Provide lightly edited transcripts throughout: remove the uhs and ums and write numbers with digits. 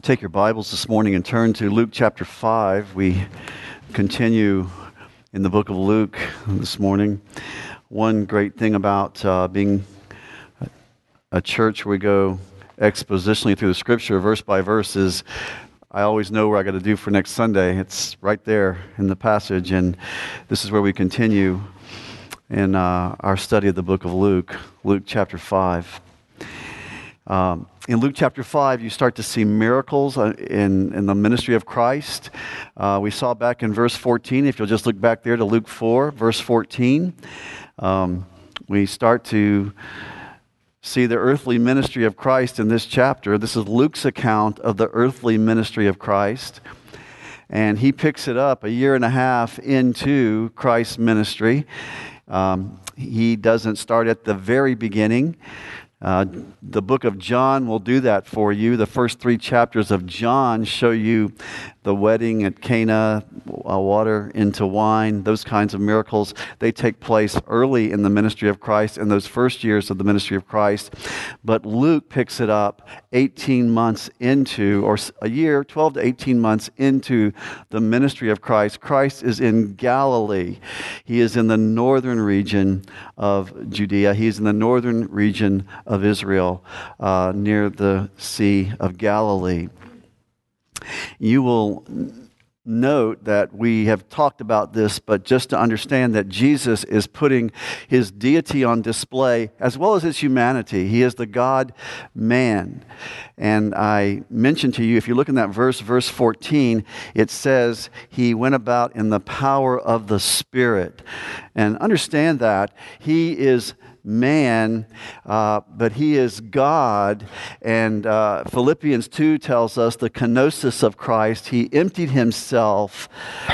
Take your Bibles this morning and turn to Luke chapter 5. We continue in the book of Luke this morning. One great thing about being a church where we go expositionally through the scripture, verse by verse, is I always know where I got to do for next Sunday. It's right there in the passage, and this is where we continue in our study of the book of Luke, Luke chapter 5. In Luke chapter 5, you start to see miracles in the ministry of Christ. We saw back in verse 14, if you'll just look back there to Luke 4, verse 14, we start to see the earthly ministry of Christ in this chapter. This is Luke's account of the earthly ministry of Christ. And he picks it up a year and a half into Christ's ministry. He doesn't start at the very beginning. The book of John will do that for you. The first 3 chapters of John show you the wedding at Cana, water into wine, those kinds of miracles. They take place early in the ministry of Christ, in those first years of the ministry of Christ. But Luke picks it up 18 months into, or a year, 12 to 18 months into the ministry of Christ. Christ is in Galilee. He is in the northern region of Judea. He is in the northern region of Israel, near the Sea of Galilee. You will note that we have talked about this, but just to understand that Jesus is putting his deity on display as well as his humanity. He is the God-man. And I mentioned to you, if you look in that verse 14, it says he went about in the power of the Spirit. And understand that he is man, but he is God. And Philippians 2 tells us the kenosis of Christ. He emptied himself.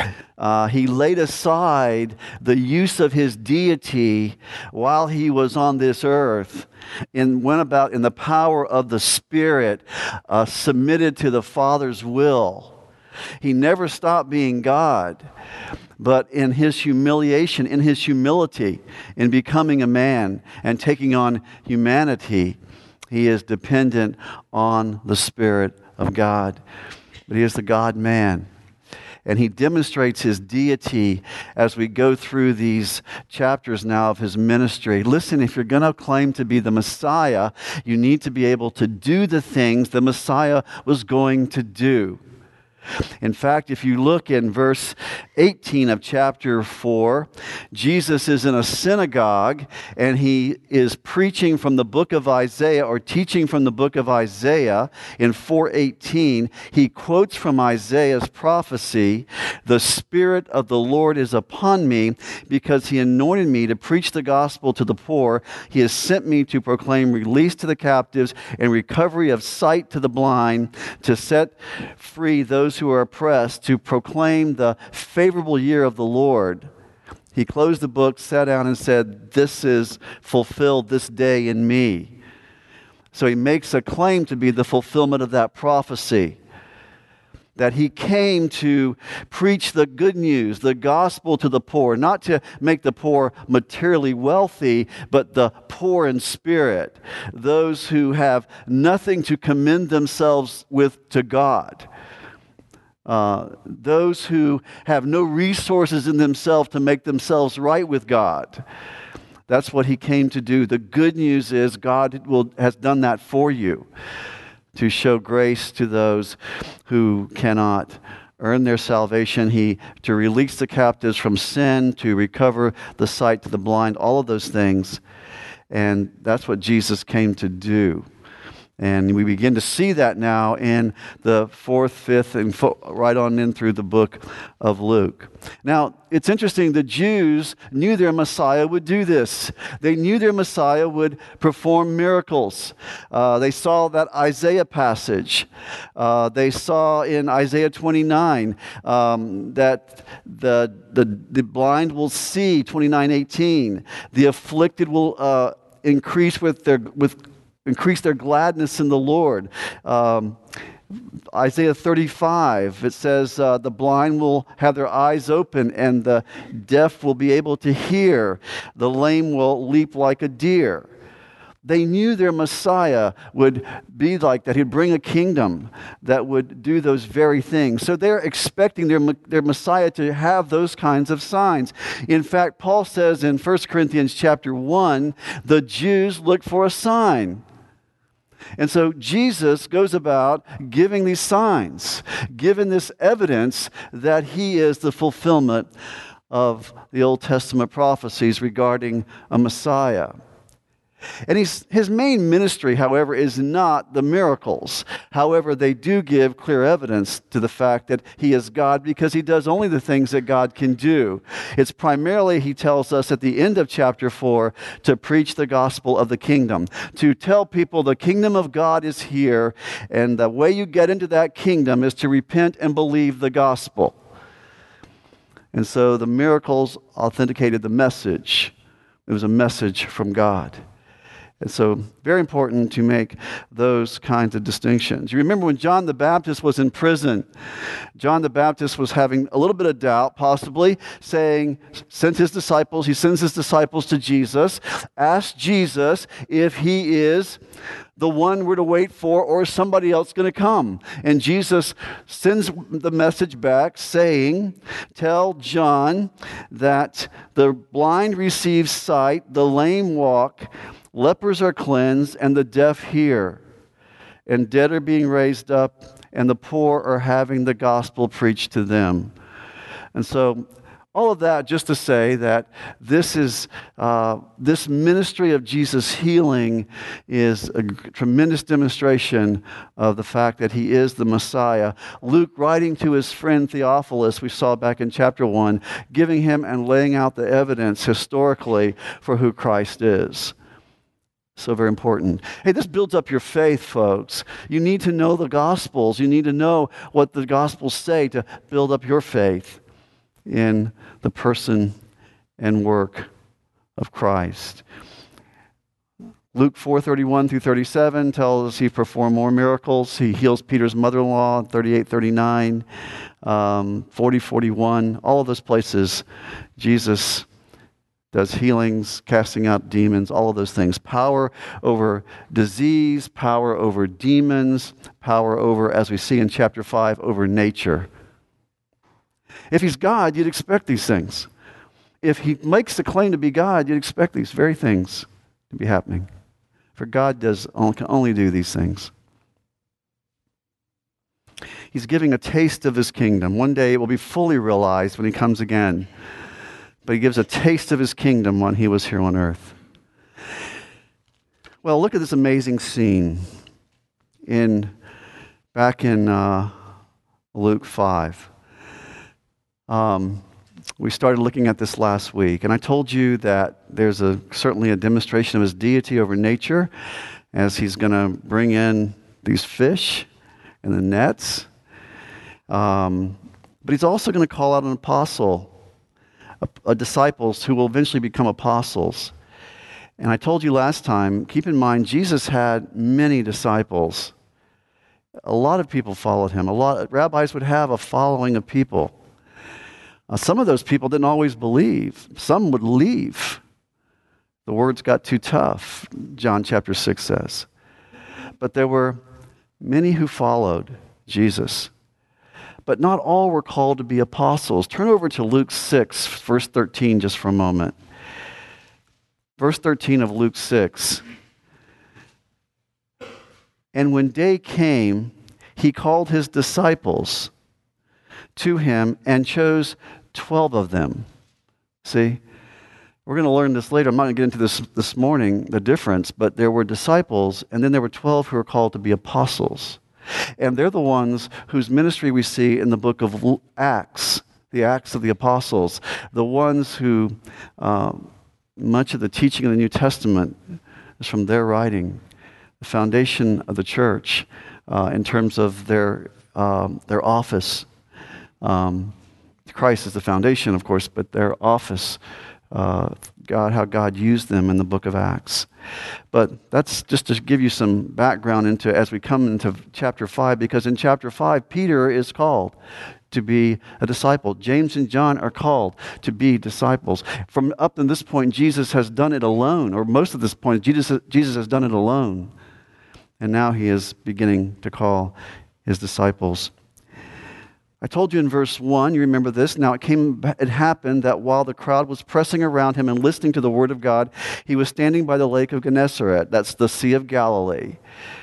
He laid aside the use of his deity while he was on this earth and went about in the power of the Spirit, submitted to the Father's will. He never stopped being God. But in his humiliation, in his humility, in becoming a man and taking on humanity, he is dependent on the Spirit of God. But he is the God-man. And he demonstrates his deity as we go through these chapters now of his ministry. Listen, if you're going to claim to be the Messiah, you need to be able to do the things the Messiah was going to do. In fact, if you look in verse 18 of chapter 4, Jesus is in a synagogue and he is preaching from the book of Isaiah, or teaching from the book of Isaiah. In 4:18, he quotes from Isaiah's prophecy, "The Spirit of the Lord is upon me, because he anointed me to preach the gospel to the poor. He has sent me to proclaim release to the captives and recovery of sight to the blind, to set free those who are oppressed, to proclaim the favorable year of the Lord." He closed the book, sat down, and said, "This is fulfilled this day in me." So he makes a claim to be the fulfillment of that prophecy, that he came to preach the good news, the gospel to the poor, not to make the poor materially wealthy, but the poor in spirit, those who have nothing to commend themselves with to God. Those who have no resources in themselves to make themselves right with God. That's what he came to do. The good news is God has done that for you, to show grace to those who cannot earn their salvation, to release the captives from sin, to recover the sight to the blind, all of those things. And that's what Jesus came to do. And we begin to see that now in the 4th, 5th, and right on in through the book of Luke. Now, it's interesting, the Jews knew their Messiah would do this. They knew their Messiah would perform miracles. They saw that Isaiah passage. They saw in Isaiah 29 that the blind will see, 29:18. The afflicted will increase their gladness in the Lord. Isaiah 35, it says, the blind will have their eyes open and the deaf will be able to hear. The lame will leap like a deer. They knew their Messiah would be like that. He'd bring a kingdom that would do those very things. So they're expecting their Messiah to have those kinds of signs. In fact, Paul says in 1 Corinthians chapter 1, the Jews look for a sign. And so Jesus goes about giving these signs, giving this evidence that he is the fulfillment of the Old Testament prophecies regarding a Messiah. And his main ministry, however, is not the miracles. However, they do give clear evidence to the fact that he is God because he does only the things that God can do. It's primarily, he tells us at the end of chapter 4, to preach the gospel of the kingdom, to tell people the kingdom of God is here, and the way you get into that kingdom is to repent and believe the gospel. And so the miracles authenticated the message. It was a message from God. And so, very important to make those kinds of distinctions. You remember when John the Baptist was in prison, John the Baptist was having a little bit of doubt, possibly, he sends his disciples to Jesus, ask Jesus if he is the one we're to wait for, or is somebody else going to come? And Jesus sends the message back saying, tell John that the blind receive sight, the lame walk, lepers are cleansed, and the deaf hear, and dead are being raised up, and the poor are having the gospel preached to them. And so, all of that just to say that this ministry of Jesus healing is a tremendous demonstration of the fact that he is the Messiah. Luke, writing to his friend Theophilus, we saw back in chapter 1, giving him and laying out the evidence historically for who Christ is. So very important. Hey, this builds up your faith, folks. You need to know the Gospels. You need to know what the Gospels say to build up your faith in the person and work of Christ. Luke 4:31 through 37 tells us he performed more miracles. He heals Peter's mother-in-law, 38:39, 40:41. All of those places, Jesus does healings, casting out demons, all of those things. Power over disease, power over demons, power over, as we see in chapter 5, over nature. If he's God, you'd expect these things. If he makes the claim to be God, you'd expect these very things to be happening. For God can only do these things. He's giving a taste of his kingdom. One day it will be fully realized when he comes again. But he gives a taste of his kingdom when he was here on earth. Well, look at this amazing scene back in Luke 5. We started looking at this last week, and I told you that there's certainly a demonstration of his deity over nature as he's going to bring in these fish and the nets. But he's also going to call out an apostle, disciples who will eventually become apostles. And I told you last time, keep in mind, Jesus had many disciples. A lot of people followed him. Rabbis would have a following of people. Some of those people didn't always believe. Some would leave. The words got too tough, John chapter 6 says. But there were many who followed Jesus. But not all were called to be apostles. Turn over to Luke 6, verse 13, just for a moment. Verse 13 of Luke 6. And when day came, he called his disciples to him and chose 12 of them. See, we're going to learn this later. I'm not going to get into this morning, the difference, but there were disciples, and then there were 12 who were called to be apostles. And they're the ones whose ministry we see in the book of Acts, the Acts of the Apostles, the ones who, much of the teaching of the New Testament is from their writing, the foundation of the church in terms of their office. Christ is the foundation, of course, but their office, how God used them in the book of Acts. But that's just to give you some background as we come into chapter 5, because in chapter 5, Peter is called to be a disciple. James and John are called to be disciples. From up to this point, Jesus has done it alone, or most of this point, Jesus has done it alone. And now he is beginning to call his disciples. I told you in verse 1, you remember this. Now it happened that while the crowd was pressing around him and listening to the word of God, he was standing by the lake of Gennesaret. That's the Sea of Galilee.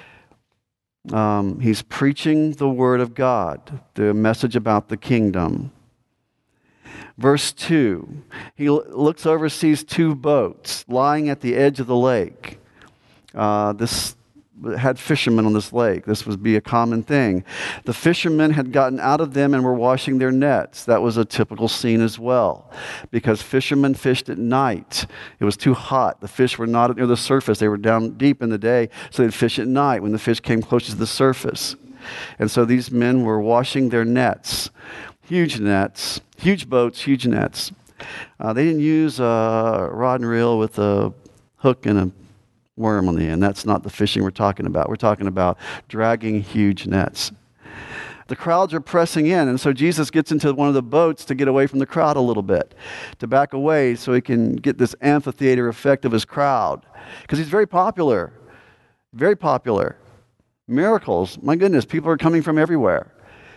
He's preaching the word of God, the message about the kingdom. Verse 2, he looks over, sees two boats lying at the edge of the lake. This had fishermen on this lake. This would be a common thing. The fishermen had gotten out of them and were washing their nets. That was a typical scene as well, because fishermen fished at night. It was too hot. The fish were not near the surface. They were down deep in the day, so they'd fish at night when the fish came close to the surface. And so these men were washing their nets. Huge nets, huge boats, huge nets. They didn't use a rod and reel with a hook and a worm on the end. That's not the fishing we're talking about. We're talking about dragging huge nets. The crowds are pressing in, and so Jesus gets into one of the boats to get away from the crowd a little bit, to back away so he can get this amphitheater effect of his crowd, because he's very popular. Very popular. Miracles. My goodness, people are coming from everywhere.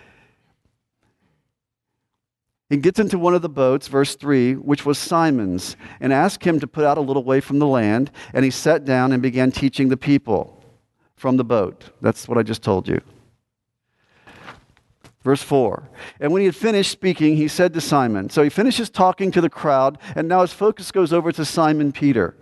He gets into one of the boats, verse 3, which was Simon's, and asked him to put out a little way from the land, and he sat down and began teaching the people from the boat. That's what I just told you. Verse 4, and when he had finished speaking, he said to Simon, so he finishes talking to the crowd, and now his focus goes over to Simon Peter.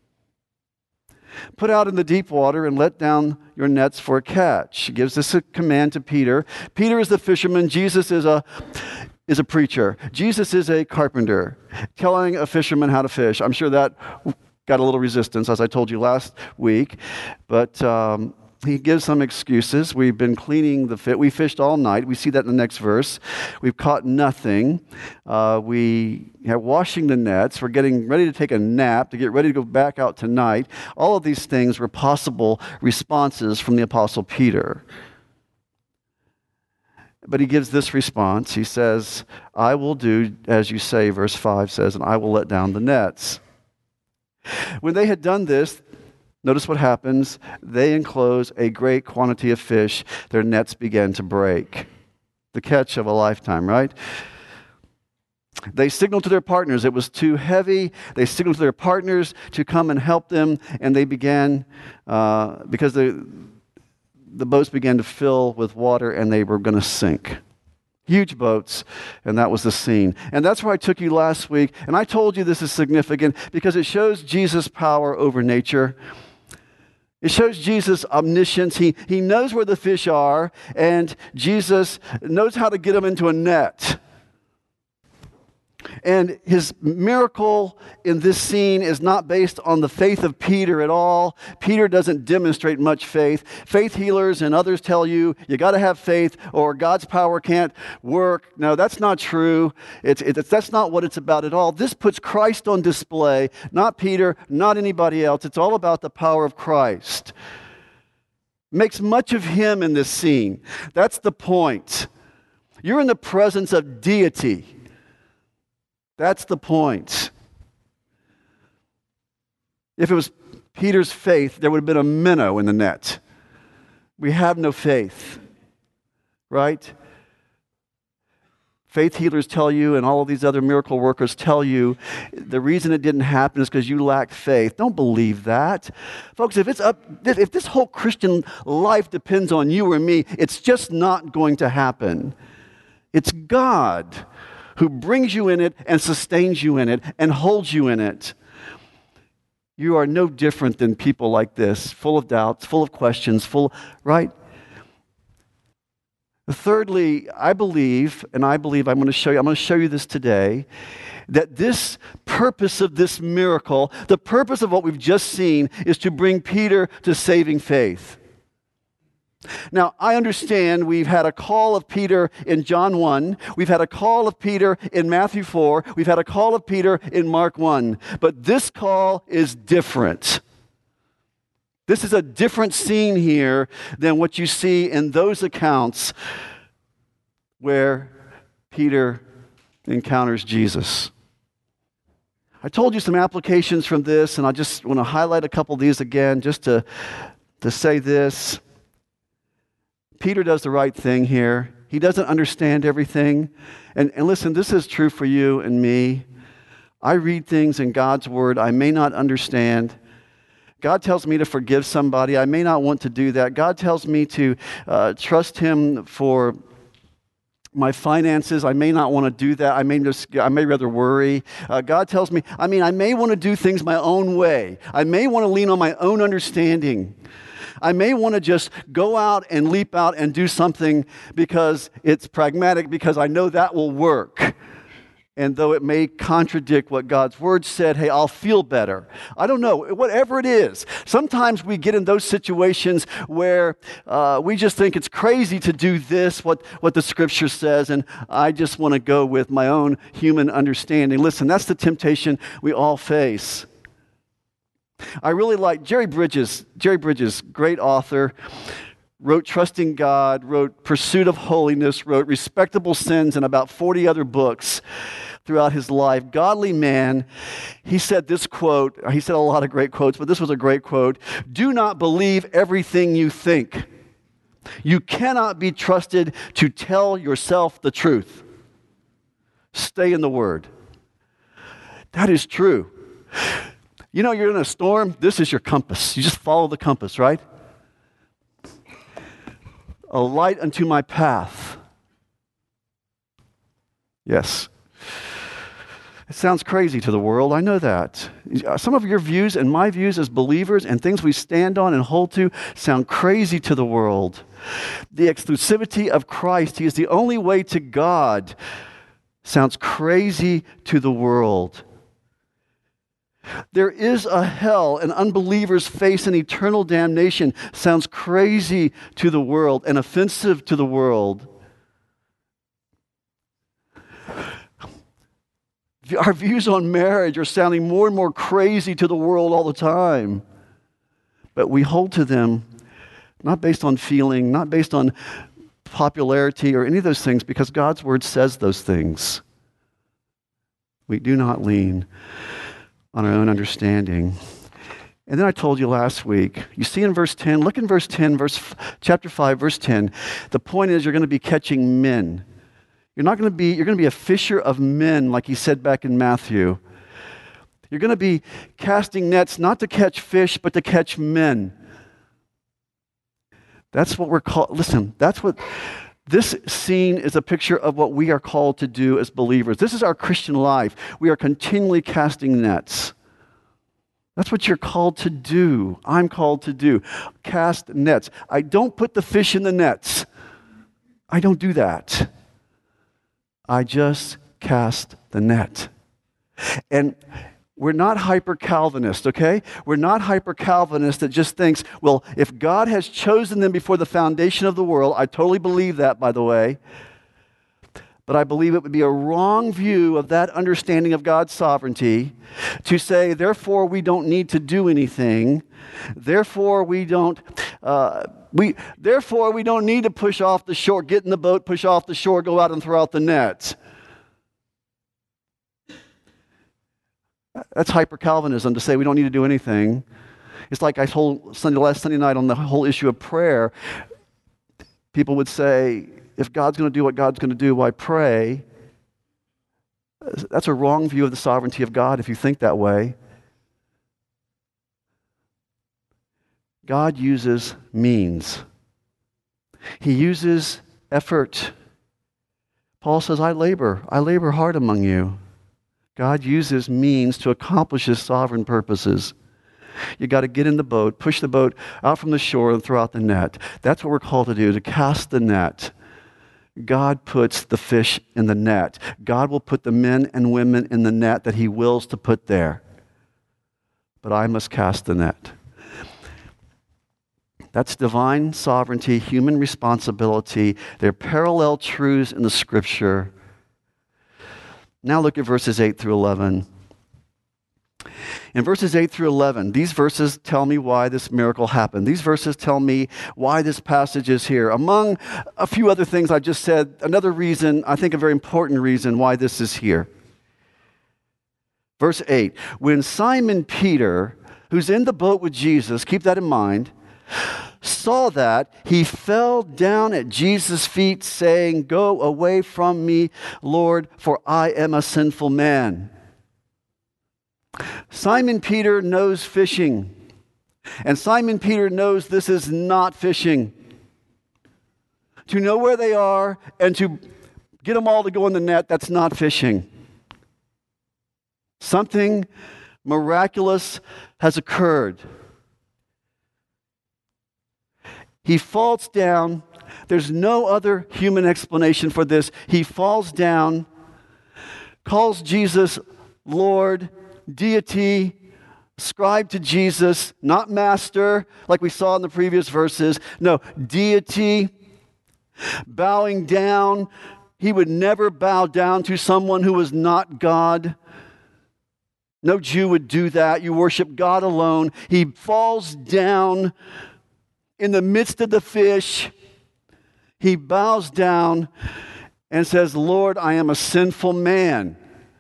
Put out in the deep water and let down your nets for a catch. He gives this a command to Peter. Peter is the fisherman. Jesus is a preacher. Jesus is a carpenter, telling a fisherman how to fish. I'm sure that got a little resistance, as I told you last week, but he gives some excuses. We've been cleaning the fish. We fished all night. We see that in the next verse. We've caught nothing. We are washing the nets. We're getting ready to take a nap, to get ready to go back out tonight. All of these things were possible responses from the Apostle Peter. But he gives this response. He says, I will do as you say, verse 5 says, and I will let down the nets. When they had done this, notice what happens. They enclose a great quantity of fish. Their nets began to break. The catch of a lifetime, right? They signaled to their partners. It was too heavy. They signaled to their partners to come and help them, and they began, because the boats began to fill with water and they were going to sink. Huge boats, and that was the scene. And that's where I took you last week, and I told you this is significant because it shows Jesus' power over nature. It shows Jesus' omniscience. He knows where the fish are, and Jesus knows how to get them into a net. And his miracle in this scene is not based on the faith of Peter at all. Peter doesn't demonstrate much faith. Faith healers and others tell you got to have faith or God's power can't work. No, that's not true. That's not what it's about at all. This puts Christ on display, not Peter, not anybody else. It's all about the power of Christ. Makes much of him in this scene. That's the point. You're in the presence of deity. That's the point. If it was Peter's faith, there would have been a minnow in the net. We have no faith, right? Faith healers tell you, and all of these other miracle workers tell you, the reason it didn't happen is because you lacked faith. Don't believe that. Folks, if this whole Christian life depends on you or me, it's just not going to happen. It's God who brings you in it and sustains you in it and holds you in it. You are no different than people like this, full of doubts, full of questions, right? Thirdly, I believe I'm going to show you this today, that this purpose of this miracle, the purpose of what we've just seen, is to bring Peter to saving faith. Now, I understand we've had a call of Peter in John 1. We've had a call of Peter in Matthew 4. We've had a call of Peter in Mark 1. But this call is different. This is a different scene here than what you see in those accounts where Peter encounters Jesus. I told you some applications from this, and I just want to highlight a couple of these again just to say this. Peter does the right thing here. He doesn't understand everything. And listen, this is true for you and me. I read things in God's Word I may not understand. God tells me to forgive somebody. I may not want to do that. God tells me to trust Him for my finances. I may not want to do that. I may rather worry. God tells me, I may want to do things my own way. I may want to lean on my own understanding. I may want to just go out and leap out and do something because it's pragmatic, because I know that will work. And though it may contradict what God's Word said, hey, I'll feel better. I don't know, whatever it is. Sometimes we get in those situations where we just think it's crazy to do this, what the Scripture says, and I just want to go with my own human understanding. Listen, that's the temptation we all face. I really like Jerry Bridges, great author, wrote Trusting God, wrote Pursuit of Holiness, wrote Respectable Sins, and about 40 other books throughout his life. Godly man. He said this quote, he said a lot of great quotes, but this was a great quote: "Do not believe everything you think. You cannot be trusted to tell yourself the truth. Stay in the Word." That is true. You know, you're in a storm, this is your compass. You just follow the compass, right? A light unto my path. Yes. It sounds crazy to the world, I know that. Some of your views and my views as believers and things we stand on and hold to sound crazy to the world. The exclusivity of Christ, He is the only way to God, sounds crazy to the world. There is a hell and unbelievers face an eternal damnation sounds crazy to the world and offensive to the world. Our views on marriage are sounding more and more crazy to the world all the time. But we hold to them not based on feeling, not based on popularity or any of those things, because God's Word says those things. We do not lean on our own understanding. And then I told you last week, you see in verse 10, look in verse 10, chapter 5, verse 10, the point is you're going to be catching men. You're going to be a fisher of men, like He said back in Matthew. You're going to be casting nets not to catch fish, but to catch men. That's what we're called. Listen, this scene is a picture of what we are called to do as believers. This is our Christian life. We are continually casting nets. That's what you're called to do. I'm called to do. Cast nets. I don't put the fish in the nets. I don't do that. I just cast the net. And we're not hyper-Calvinist, okay? We're not hyper-Calvinist that just thinks, well, if God has chosen them before the foundation of the world, I totally believe that, by the way, but I believe it would be a wrong view of that understanding of God's sovereignty to say, therefore, we don't need to do anything. Therefore, we don't need to push off the shore, get in the boat, push off the shore, go out and throw out the net. That's hyper-Calvinism to say we don't need to do anything. It's like I told last Sunday night on the whole issue of prayer. People would say, if God's going to do what God's going to do, why pray? That's a wrong view of the sovereignty of God if you think that way. God uses means. He uses effort. Paul says, I labor hard among you. God uses means to accomplish His sovereign purposes. You got to get in the boat, push the boat out from the shore and throw out the net. That's what we're called to do, to cast the net. God puts the fish in the net. God will put the men and women in the net that He wills to put there. But I must cast the net. That's divine sovereignty, human responsibility. They're parallel truths in the Scripture. Now look at verses 8 through 11. In verses 8 through 11, these verses tell me why this miracle happened. These verses tell me why this passage is here. Among a few other things I just said, another reason, I think a very important reason why this is here. Verse 8, when Simon Peter, who's in the boat with Jesus, keep that in mind, saw that, he fell down at Jesus' feet, saying, "Go away from me, Lord, for I am a sinful man." Simon Peter knows fishing, and Simon Peter knows this is not fishing. To know where they are and to get them all to go in the net, that's not fishing. Something miraculous has occurred. He falls down. There's no other human explanation for this. He falls down, calls Jesus Lord, deity, ascribed to Jesus, not master, like we saw in the previous verses. No, deity, bowing down. He would never bow down to someone who was not God. No Jew would do that. You worship God alone. He falls down in the midst of the fish. He bows down and says, "Lord, I am a sinful man."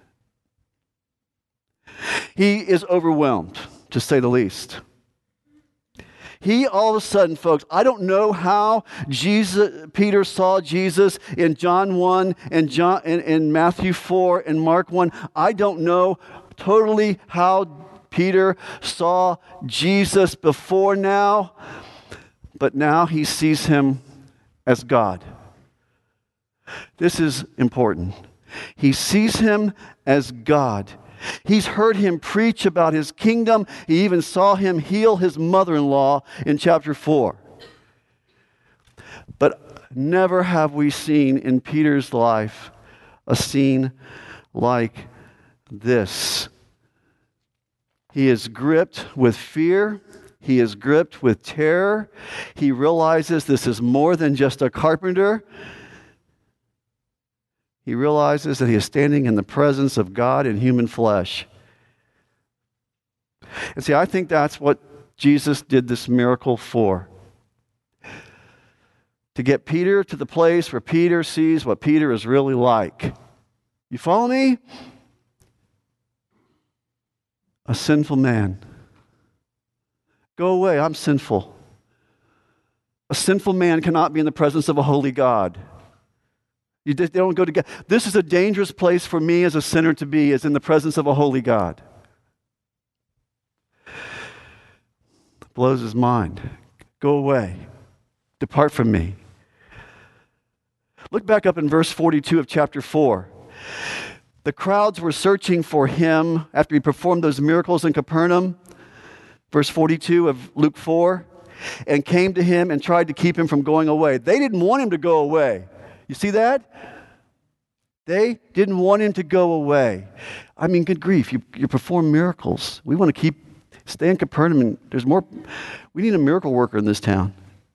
He is overwhelmed, to say the least. He all of a sudden, folks, I don't know how Peter saw Jesus in John 1 and in Matthew 4 and Mark 1. I don't know totally how Peter saw Jesus before now, but now he sees him as God. This is important. He sees him as God. He's heard him preach about his kingdom. He even saw him heal his mother-in-law in chapter 4. But never have we seen in Peter's life a scene like this. He is gripped with fear. He is gripped with terror. He realizes this is more than just a carpenter. He realizes that he is standing in the presence of God in human flesh. And see, I think that's what Jesus did this miracle for. To get Peter to the place where Peter sees what Peter is really like. You follow me? A sinful man. Go away, I'm sinful. A sinful man cannot be in the presence of a holy God. They don't go together. This is a dangerous place for me as a sinner to be, is in the presence of a holy God. It blows his mind. Go away. Depart from me. Look back up in verse 42 of chapter 4. The crowds were searching for him after he performed those miracles in Capernaum. Verse 42 of Luke 4. And came to him and tried to keep him from going away. They didn't want him to go away. You see that? They didn't want him to go away. I mean, good grief, you perform miracles. We want to stay in Capernaum, and there's more. We need a miracle worker in this town.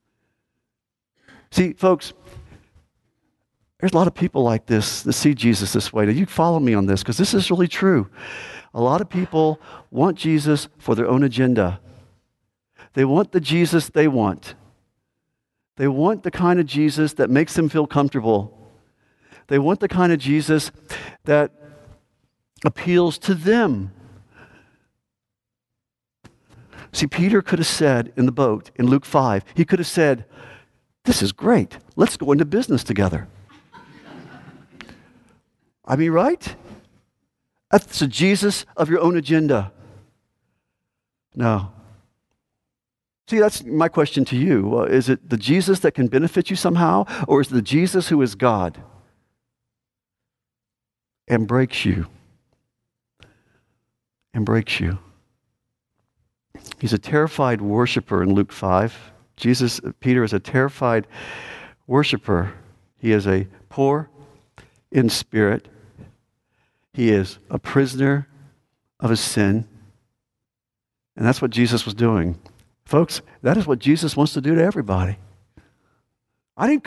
See, folks, there's a lot of people like this that see Jesus this way. Now, you follow me on this, because this is really true. A lot of people want Jesus for their own agenda. They want the Jesus they want. They want the kind of Jesus that makes them feel comfortable. They want the kind of Jesus that appeals to them. See, Peter could have said in the boat in Luke 5, he could have said, "This is great. Let's go into business together." I mean, right? That's a Jesus of your own agenda. No. See, that's my question to you. Is it the Jesus that can benefit you somehow, or is it the Jesus who is God and breaks you? And breaks you. He's a terrified worshiper in Luke 5. Peter is a terrified worshiper. He is a poor in spirit. He is a prisoner of his sin. And that's what Jesus was doing. Folks, that is what Jesus wants to do to everybody. I didn't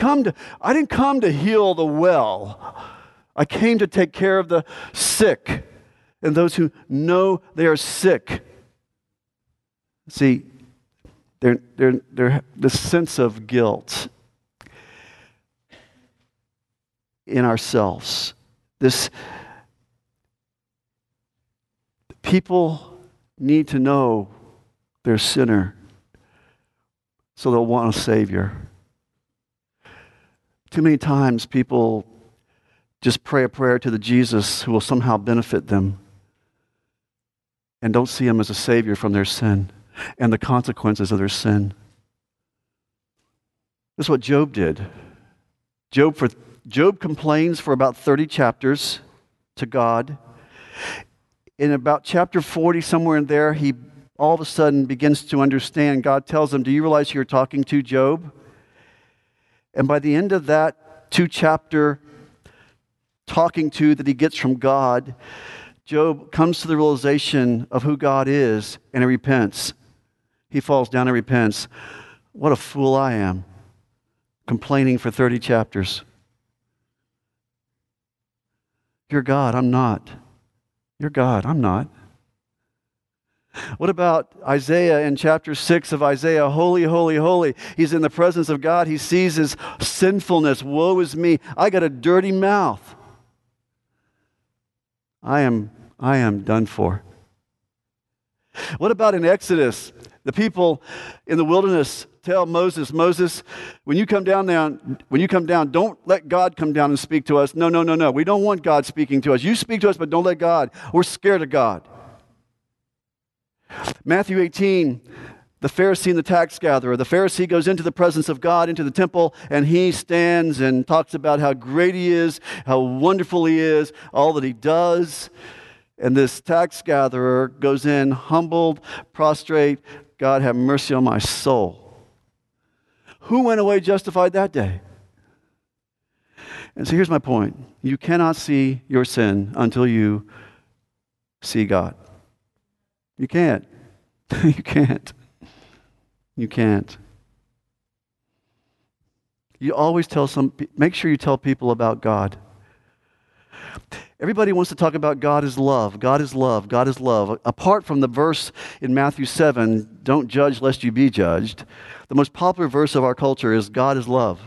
come to heal the well. I came to take care of the sick. and those who know they are sick. See, they're the sense of guilt in ourselves. This people need to know they're a sinner, so they'll want a Savior. Too many times people just pray a prayer to the Jesus who will somehow benefit them and don't see him as a Savior from their sin and the consequences of their sin. This is what Job did. Job complains for about 30 chapters to God. In about chapter 40, somewhere in there, he all of a sudden begins to understand. God tells him, do you realize who you're talking to, Job? And by the end of that 2-chapter talking to that he gets from God, Job comes to the realization of who God is, and he repents. He falls down and repents. What a fool I am, complaining for 30 chapters. You're God, I'm not. You're God, I'm not. What about Isaiah in chapter 6 of Isaiah? Holy, holy, holy. He's in the presence of God. He sees his sinfulness. Woe is me. I got a dirty mouth. I am done for. What about in Exodus? The people in the wilderness tell Moses, when you come down, don't let God come down and speak to us. No. We don't want God speaking to us. You speak to us, but don't let God. We're scared of God. Matthew 18, the Pharisee and the tax gatherer. The Pharisee goes into the presence of God, into the temple, and he stands and talks about how great he is, how wonderful he is, all that he does. And this tax gatherer goes in humbled, prostrate. God, have mercy on my soul. Who went away justified that day? And so here's my point. You cannot see your sin until you see God. You can't. You can't. You can't. You always make sure you tell people about God. Everybody wants to talk about God is love. God is love. God is love. Apart from the verse in Matthew 7, don't judge lest you be judged, the most popular verse of our culture is God is love.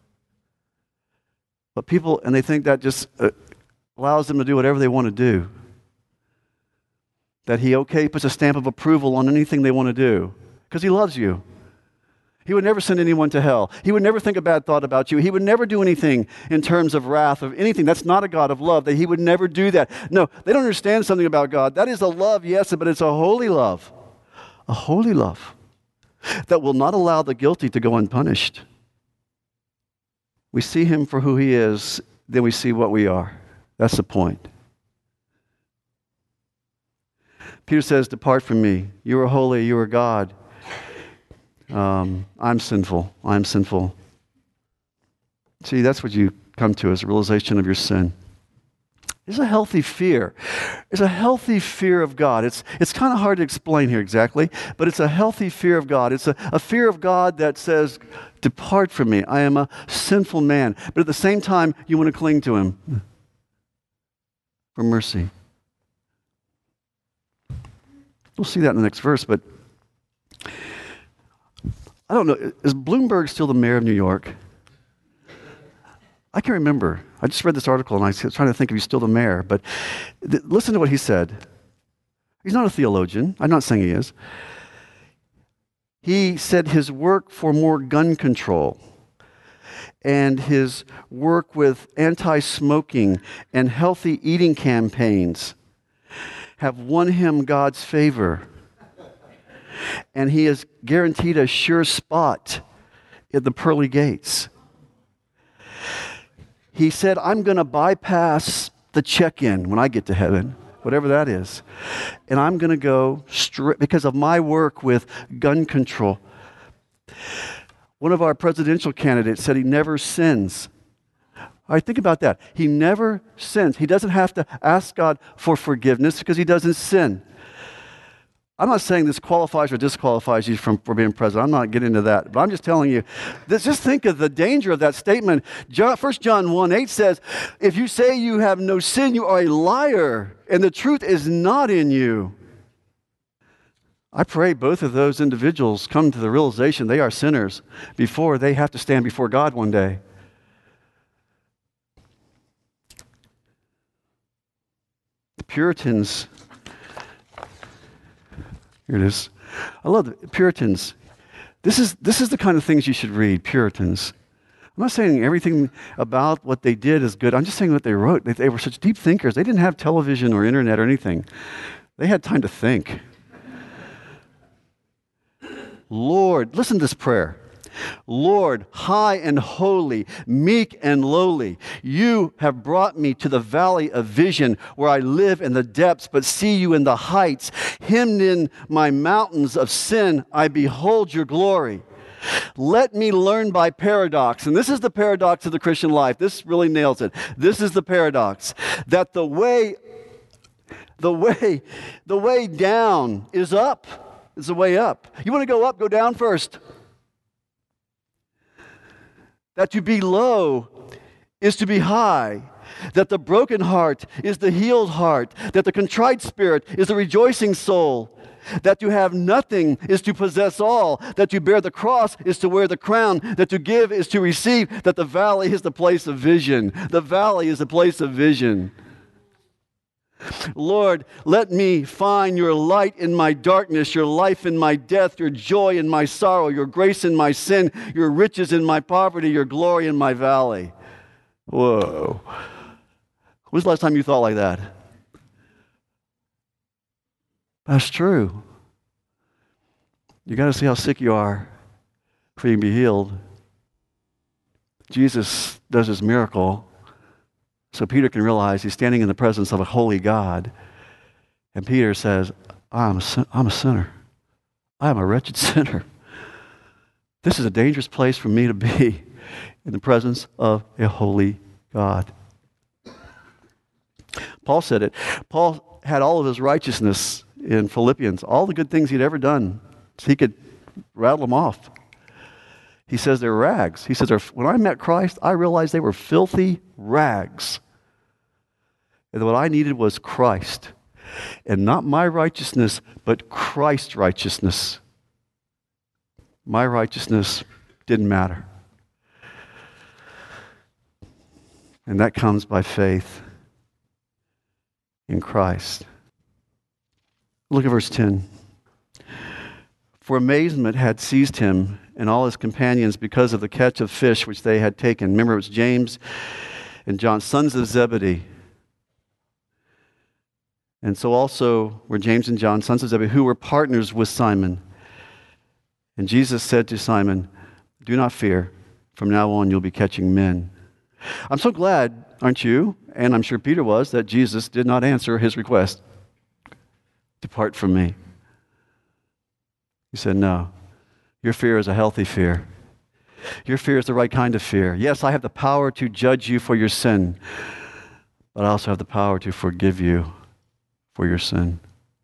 But people, and they think that just allows them to do whatever they want to do. That he puts a stamp of approval on anything they want to do because he loves you. He would never send anyone to hell. He would never think a bad thought about you. He would never do anything in terms of wrath of anything. That's not a God of love. That he would never do that. No, they don't understand something about God. That is a love, yes, but it's a holy love. A holy love that will not allow the guilty to go unpunished. We see him for who he is, then we see what we are. That's the point. Peter says, depart from me. You are holy, you are God. I'm sinful. I'm sinful. See, that's what you come to, is a realization of your sin. There's a healthy fear. There's a healthy fear of God. It's kind of hard to explain here exactly, but it's a healthy fear of God. It's a fear of God that says, depart from me. I am a sinful man. But at the same time, you want to cling to him for mercy. We'll see that in the next verse, but I don't know. Is Bloomberg still the mayor of New York? I can't remember. I just read this article and I was trying to think if he's still the mayor. But listen to what he said. He's not a theologian. I'm not saying he is. He said his work for more gun control and his work with anti-smoking and healthy eating campaigns have won him God's favor. And he is guaranteed a sure spot at the pearly gates. He said, I'm going to bypass the check-in when I get to heaven, whatever that is. And I'm going to go straight, because of my work with gun control. One of our presidential candidates said he never sins. All right, think about that. He never sins. He doesn't have to ask God for forgiveness because he doesn't sin. I'm not saying this qualifies or disqualifies you for being president. I'm not getting into that. But I'm just telling you, just think of the danger of that statement. 1 John 1:8 says, if you say you have no sin, you are a liar, and the truth is not in you. I pray both of those individuals come to the realization they are sinners before they have to stand before God one day. The Puritans, here it is. I love the Puritans. This is the kind of things you should read, Puritans. I'm not saying everything about what they did is good. I'm just saying what they wrote. They were such deep thinkers. They didn't have television or internet or anything. They had time to think. Lord, listen to this prayer. Lord, high and holy, meek and lowly, you have brought me to the valley of vision where I live in the depths but see you in the heights. Hemmed in my mountains of sin, I behold your glory. Let me learn by paradox, and this is the paradox of the Christian life. This really nails it. This is the paradox, that the way down is up. It's the way up. You want to go up, go down first. That to be low is to be high. That the broken heart is the healed heart. That the contrite spirit is the rejoicing soul. That to have nothing is to possess all. That to bear the cross is to wear the crown. That to give is to receive. That the valley is the place of vision. The valley is the place of vision. Lord, let me find your light in my darkness, your life in my death, your joy in my sorrow, your grace in my sin, your riches in my poverty, your glory in my valley. Whoa. When's the last time you thought like that? That's true. You got to see how sick you are before you can be healed. Jesus does this miracle so Peter can realize he's standing in the presence of a holy God. And Peter says, I'm a sinner. I am a wretched sinner. This is a dangerous place for me to be in the presence of a holy God. Paul said it. Paul had all of his righteousness in Philippians, all the good things he'd ever done. So he could rattle them off. He says they're rags. He says, when I met Christ, I realized they were filthy rags. And what I needed was Christ. And not my righteousness, but Christ's righteousness. My righteousness didn't matter. And that comes by faith in Christ. Look at verse 10. For amazement had seized him and all his companions because of the catch of fish which they had taken. Remember, it was James and John, sons of Zebedee. And so also were James and John, sons of Zebedee, who were partners with Simon. And Jesus said to Simon, do not fear. From now on, you'll be catching men. I'm so glad, aren't you? And I'm sure Peter was, that Jesus did not answer his request. Depart from me. He said, no. Your fear is a healthy fear. Your fear is the right kind of fear. Yes, I have the power to judge you for your sin, but I also have the power to forgive you for your sin.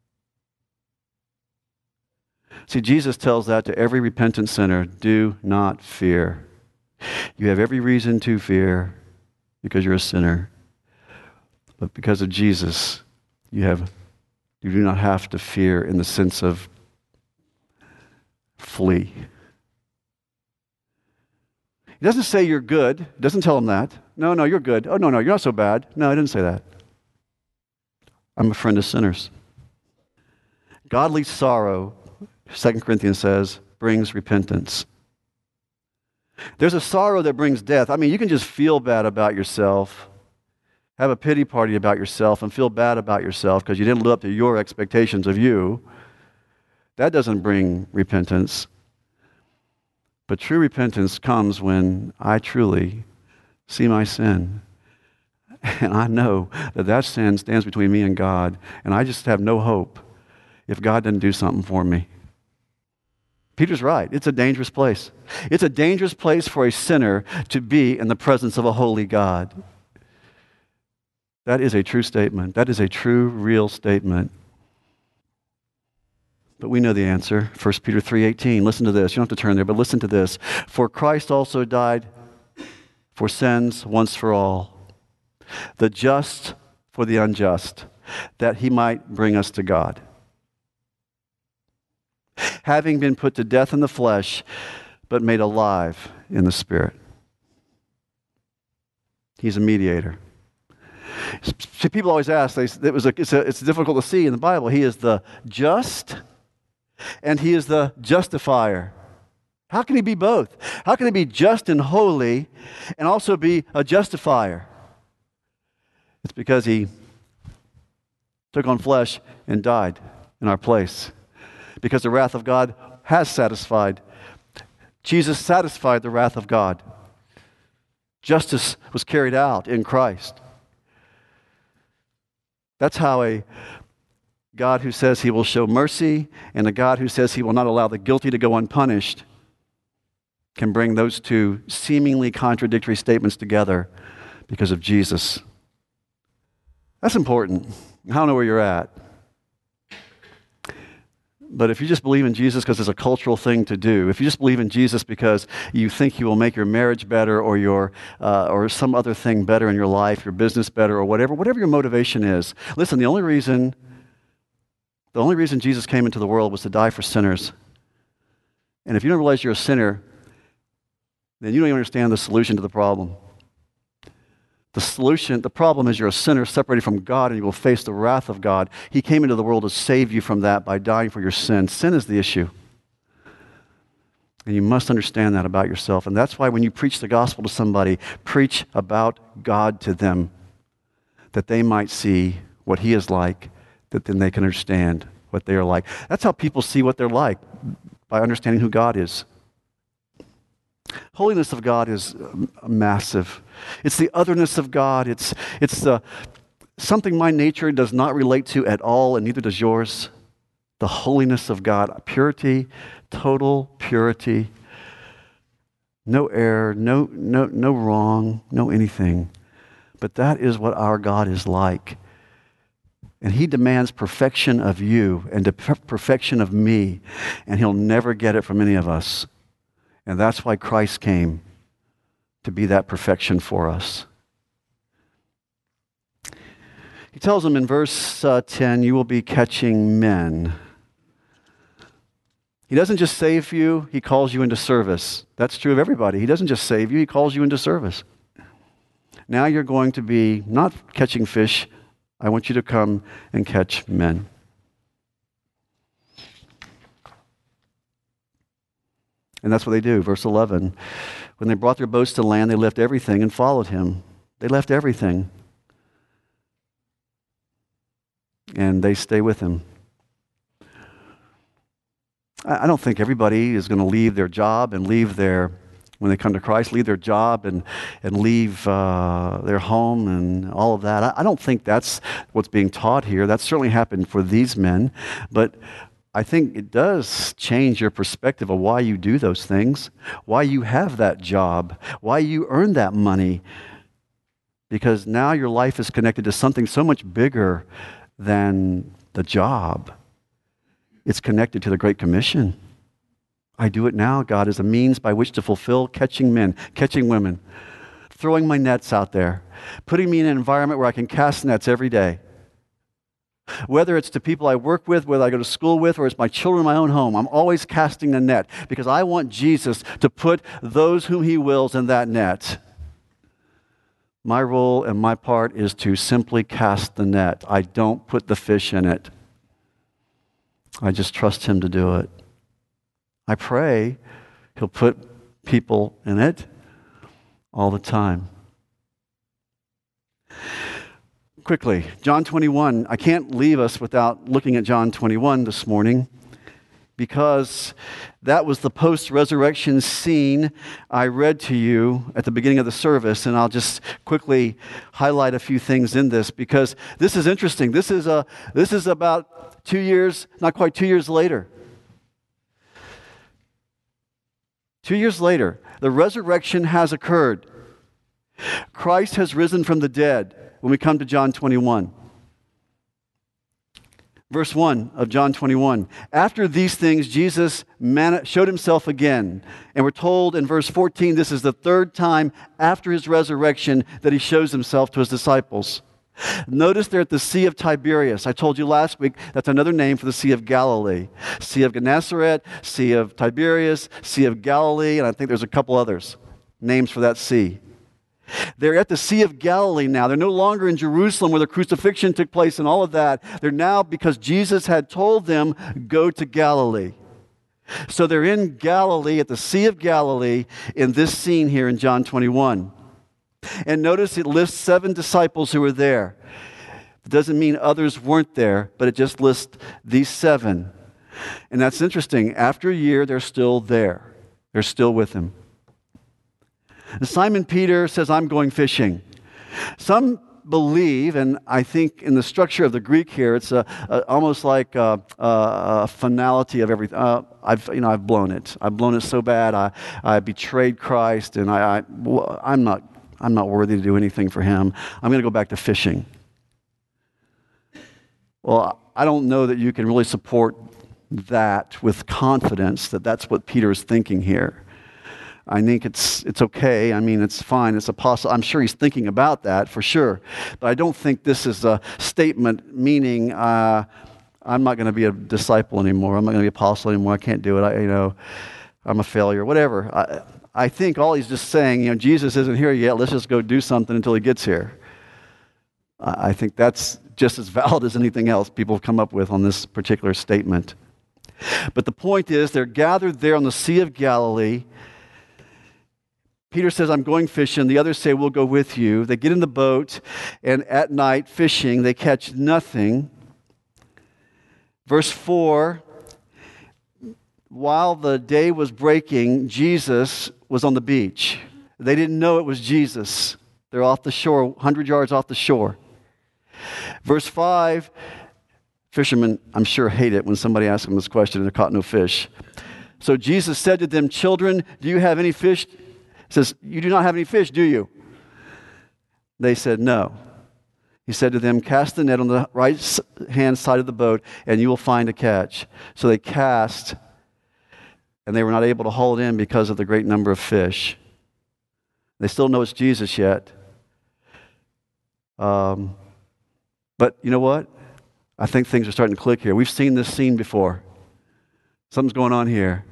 See, Jesus tells that to every repentant sinner, do not fear. You have every reason to fear because you're a sinner. But because of Jesus, you do not have to fear in the sense of flee. He doesn't say you're good. He doesn't tell him that. No, you're good. Oh, no, you're not so bad. No, he didn't say that. I'm a friend of sinners. Godly sorrow, 2 Corinthians says, brings repentance. There's a sorrow that brings death. I mean, you can just feel bad about yourself, have a pity party about yourself, and feel bad about yourself because you didn't live up to your expectations of you. That doesn't bring repentance. But true repentance comes when I truly see my sin. And I know that sin stands between me and God. And I just have no hope if God doesn't do something for me. Peter's right. It's a dangerous place. It's a dangerous place for a sinner to be in the presence of a holy God. That is a true statement. That is a true, real statement. But we know the answer. 1 Peter 3:18. Listen to this. You don't have to turn there, but listen to this. For Christ also died for sins once for all, the just for the unjust, that he might bring us to God. Having been put to death in the flesh, but made alive in the Spirit. He's a mediator. People always ask, it's difficult to see in the Bible. He is the just and he is the justifier. How can he be both? How can he be just and holy and also be a justifier? It's because he took on flesh and died in our place. Because the wrath of God has satisfied. Jesus satisfied the wrath of God. Justice was carried out in Christ. That's how a God who says he will show mercy and a God who says he will not allow the guilty to go unpunished can bring those two seemingly contradictory statements together because of Jesus. That's important. I don't know where you're at. But if you just believe in Jesus because it's a cultural thing to do, if you just believe in Jesus because you think he will make your marriage better or or some other thing better in your life, your business better or whatever your motivation is. Listen, the only reason Jesus came into the world was to die for sinners. And if you don't realize you're a sinner, then you don't even understand the solution to the problem. The problem is you're a sinner separated from God and you will face the wrath of God. He came into the world to save you from that by dying for your sin. Sin is the issue. And you must understand that about yourself. And that's why when you preach the gospel to somebody, preach about God to them, that they might see what he is like, that then they can understand what they are like. That's how people see what they're like, by understanding who God is. Holiness of God is massive. It's the otherness of God. It's something my nature does not relate to at all, and neither does yours. The holiness of God, purity, total purity, no error, no wrong, no anything. But that is what our God is like. And he demands perfection of you and the perfection of me, and he'll never get it from any of us. And that's why Christ came, to be that perfection for us. He tells them in verse 10, you will be catching men. He doesn't just save you, he calls you into service. That's true of everybody. He doesn't just save you, he calls you into service. Now you're going to be not catching fish, I want you to come and catch men. And that's what they do. Verse 11. When they brought their boats to land, they left everything and followed him. They left everything. And they stay with him. I don't think everybody is going to leave their job and when they come to Christ, leave their job and leave their home and all of that. I don't think that's what's being taught here. That certainly happened for these men. But I think it does change your perspective of why you do those things, why you have that job, why you earn that money. Because now your life is connected to something so much bigger than the job. It's connected to the Great Commission. I do it now, God, as a means by which to fulfill catching men, catching women, throwing my nets out there, putting me in an environment where I can cast nets every day. Whether it's to people I work with, whether I go to school with, or it's my children in my own home, I'm always casting a net because I want Jesus to put those whom he wills in that net. My role and my part is to simply cast the net. I don't put the fish in it. I just trust him to do it. I pray he'll put people in it all the time. Quickly, John 21. I can't leave us without looking at John 21 this morning because that was the post-resurrection scene I read to you at the beginning of the service, and I'll just quickly highlight a few things in this because this is interesting. This is about 2 years, not quite 2 years later. 2 years later, the resurrection has occurred. Christ has risen from the dead when we come to John 21. Verse 1 of John 21. After these things, Jesus showed himself again. And we're told in verse 14, this is the third time after his resurrection that he shows himself to his disciples. Notice they're at the Sea of Tiberias. I told you last week that's another name for the Sea of Galilee. Sea of Gennesaret, Sea of Tiberias, Sea of Galilee, and I think there's a couple others, names for that sea. They're at the Sea of Galilee now. They're no longer in Jerusalem where the crucifixion took place and all of that. They're now, because Jesus had told them, go to Galilee. So they're in Galilee, at the Sea of Galilee, in this scene here in John 21. And notice it lists 7 disciples who were there. It doesn't mean others weren't there, but it just lists these 7. And that's interesting. After a year, they're still there. They're still with him. And Simon Peter says, I'm going fishing. Some believe, and I think in the structure of the Greek here, it's almost like a finality of everything. I've blown it. I've blown it so bad. I betrayed Christ, and I'm not worthy to do anything for him. I'm going to go back to fishing. Well, I don't know that you can really support that with confidence that that's what Peter is thinking here. I think it's okay. I mean, it's fine. It's a possible. I'm sure he's thinking about that for sure. But I don't think this is a statement meaning I'm not going to be a disciple anymore. I'm not going to be an apostle anymore. I can't do it. I'm a failure. Whatever. I think all he's just saying, Jesus isn't here yet. Let's just go do something until he gets here. I think that's just as valid as anything else people have come up with on this particular statement. But the point is, they're gathered there on the Sea of Galilee. Peter says, I'm going fishing. The others say, we'll go with you. They get in the boat, and at night, fishing, they catch nothing. Verse 4, while the day was breaking, Jesus was on the beach. They didn't know it was Jesus. They're off the shore, 100 yards off the shore. Verse 5, fishermen, I'm sure, hate it when somebody asks them this question and they're caught no fish. So Jesus said to them, children, do you have any fish? He says, you do not have any fish, do you? They said, no. He said to them, cast the net on the right-hand side of the boat, and you will find a catch. So they cast, and they were not able to haul it in because of the great number of fish. They still know it's Jesus yet. But you know what? I think things are starting to click here. We've seen this scene before. Something's going on here.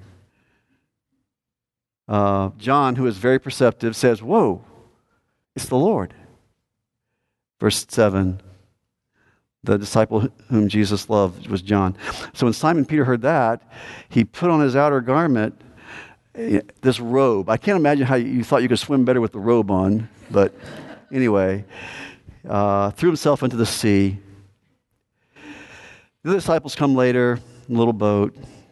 John, who is very perceptive, says, whoa, it's the Lord. Verse 7, the disciple whom Jesus loved was John. So when Simon Peter heard that, he put on his outer garment, this robe. I can't imagine how you thought you could swim better with the robe on, but anyway, threw himself into the sea. The other disciples come later in a little boat.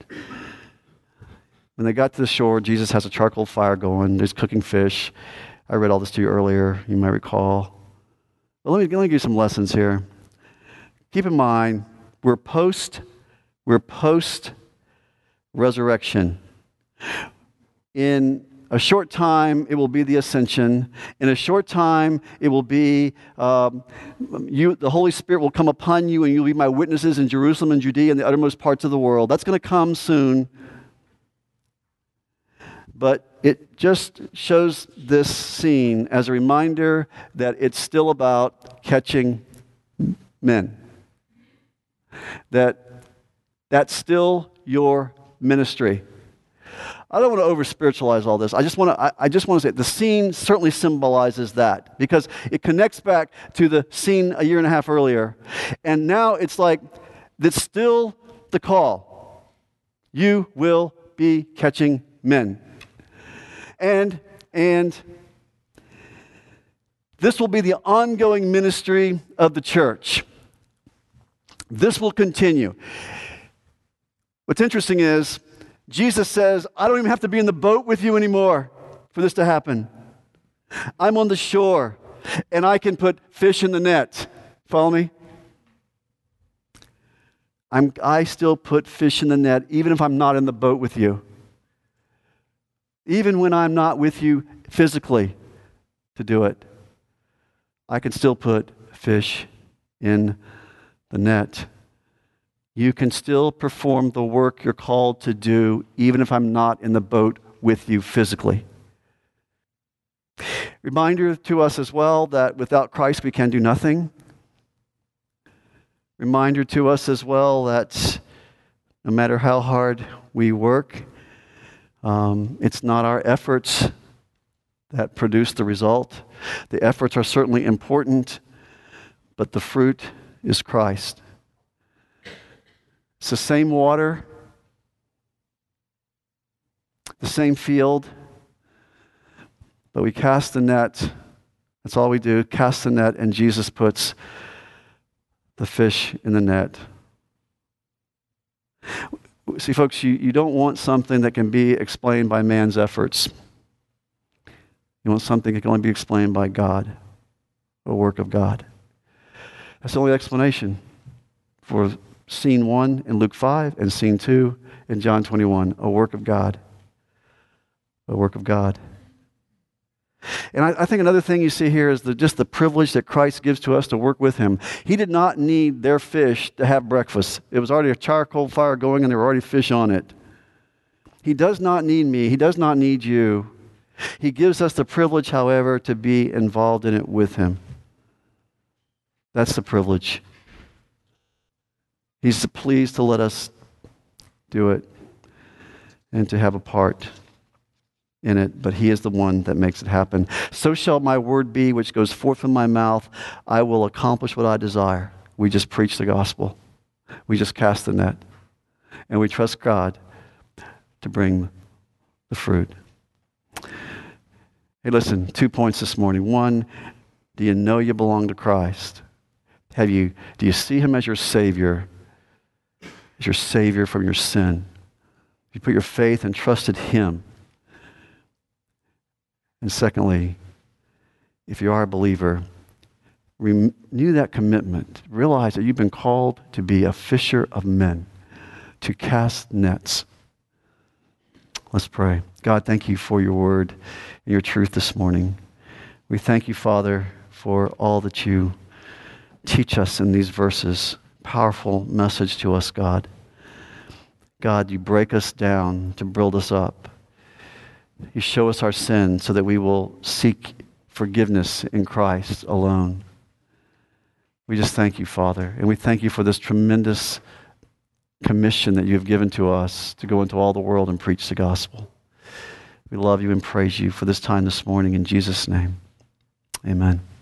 When they got to the shore, Jesus has a charcoal fire going. There's cooking fish. I read all this to you earlier, you might recall. But let me give you some lessons here. Keep in mind, we're post resurrection. In a short time, it will be the ascension. In a short time, it will be the Holy Spirit will come upon you, and you'll be my witnesses in Jerusalem and Judea and the uttermost parts of the world. That's going to come soon. But it just shows this scene as a reminder that it's still about catching men. That's still your ministry. I don't want to over-spiritualize all this. I just want to say the scene certainly symbolizes that because it connects back to the scene a year and a half earlier. And now it's like, that's still the call. You will be catching men. And this will be the ongoing ministry of the church. This will continue. What's interesting is, Jesus says, I don't even have to be in the boat with you anymore for this to happen. I'm on the shore, and I can put fish in the net. Follow me? I still put fish in the net, even if I'm not in the boat with you. Even when I'm not with you physically to do it, I can still put fish in the net. You can still perform the work you're called to do, even if I'm not in the boat with you physically. Reminder to us as well that without Christ we can do nothing. Reminder to us as well that no matter how hard we work, it's not our efforts that produce the result. The efforts are certainly important, but the fruit is Christ. It's the same water, the same field, but we cast the net. That's all we do, cast the net, and Jesus puts the fish in the net. See, folks, you don't want something that can be explained by man's efforts. You want something that can only be explained by God, a work of God. That's the only explanation for scene 1 in Luke 5 and scene 2 in John 21, a work of God. A work of God. And I think another thing you see here is just the privilege that Christ gives to us to work with him. He did not need their fish to have breakfast. It was already a charcoal fire going and there were already fish on it. He does not need me. He does not need you. He gives us the privilege, however, to be involved in it with him. That's the privilege. He's pleased to let us do it and to have a part in it, but he is the one that makes it happen. So shall my word be which goes forth from my mouth. I will accomplish what I desire. We just preach the gospel. We just cast the net. And we trust God to bring the fruit. Hey, listen, 2 points this morning. 1, do you know you belong to Christ? Do you see him as your Savior? As your Savior from your sin? You put your faith and trusted him. And secondly, if you are a believer, renew that commitment. Realize that you've been called to be a fisher of men, to cast nets. Let's pray. God, thank you for your word and your truth this morning. We thank you, Father, for all that you teach us in these verses. Powerful message to us, God. God, you break us down to build us up. You show us our sin so that we will seek forgiveness in Christ alone. We just thank you, Father, and we thank you for this tremendous commission that you have given to us to go into all the world and preach the gospel. We love you and praise you for this time this morning in Jesus' name. Amen.